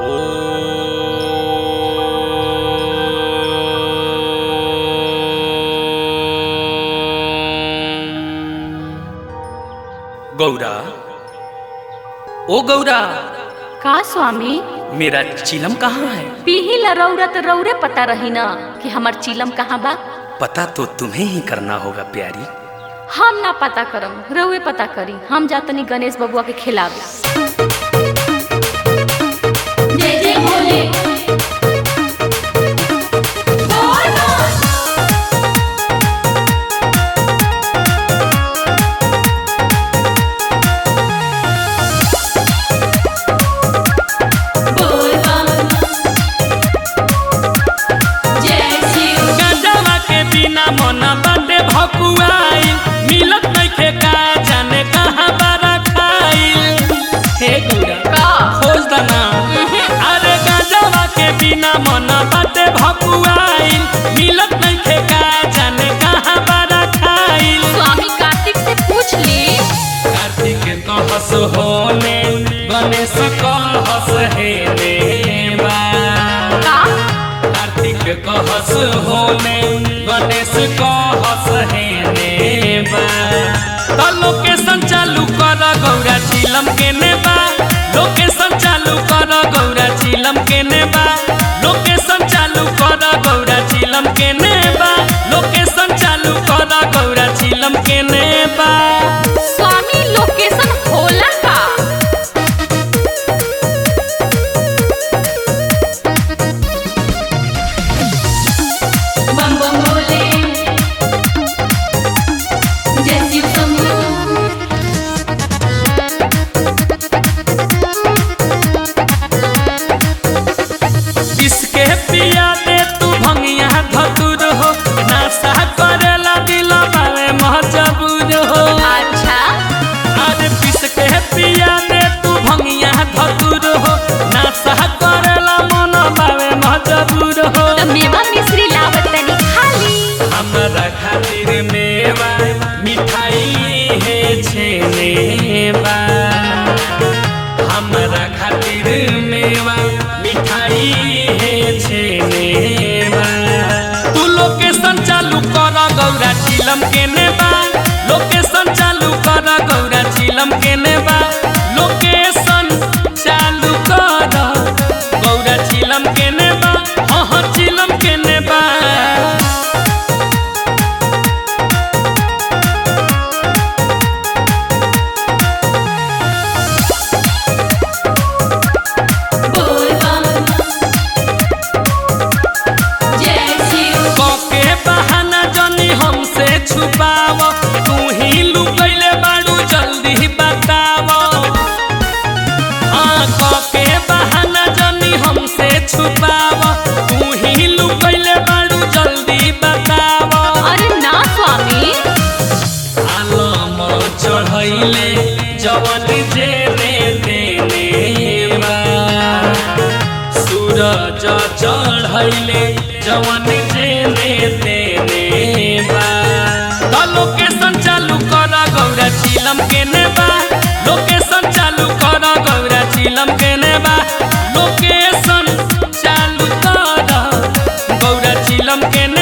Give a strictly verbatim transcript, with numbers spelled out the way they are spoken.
गौरा, ओ गौरा। का स्वामी? मेरा चिलम कहाँ है? पीही ला रौरा तो रौरे पता रही ना कि हमार चिलम कहाँ बा। पता तो तुम्हें ही करना होगा प्यारी। हम ना पता करम, रौवे पता करी। हम जातनी गणेश बबुआ के खिलावे। जय जय भोले। मना बाटे भकुआई मिलत नइखे का जाने कहाँ बारा खाइल। हे गौरा खोज दना। अरे गजवा के बिना मना बाटे भकुआई मिलत नइखे का जाने कहाँ बारा खाइल। स्वामी कार्तिक से पूछ ली। कार्तिक कहस होने गणेश कहस हेने बा। कार्तिक कहस होने गणेश कहस हेने बा। त लोकेशन चालू कर गौरा चिलम के नेबा। लोकेशन चालू कर गौरा चिलम के नेबा। लोकेशन चालू कर गौरा चिलम के नेबा। लोकेशन चालू कर गौरा चिलम के नेबा। स्वामी लोकेशन होला का? बम बम भोले। जय शिव शंभू। इसके पिया दे तू भंगिया धतुर हो। नासा करेला दिल बावे महजबूर हो। अच्छा अरे पिसके पिया दे तू भंगिया धतुर हो। नासा करेला मन बावे महजबूर हो। तो मेवा मिश्री लावत तनी खाली। हमरा खातिर मेवा मिठाई है छेने बा। हमरा खातिर मेवा मिठाई है छेने बा। तू लोकेशन चालू कर गौरा चिलम के नेबा। लोकेशन चालू कर गौरा चिलम के नेबा। लोकेशन चालू कर गौरा चिलम के नेबा। हाँ हाँ चिलम के नेबा। बोल बम। जय शिव। कके बहाना जनी हमसे छुपाव। तू ही लुकैले बाड़ू जल्दी बताव। हाँ कके बहाना जनी हमसे छुपाव। तू ही लुकैले बाड़ू जल्दी बताव। अरे ना स्वामी। आलम चढ़ैले जवन जेने देने बा। सूरज चढ़ैले जवन जेने देने बा। त लोकेशन चालू कर गौरा चिलम के नेबा। लोकेशन चालू कर गौरा चिलम के नेबा। लोकेशन चालू कर गौरा चिलम के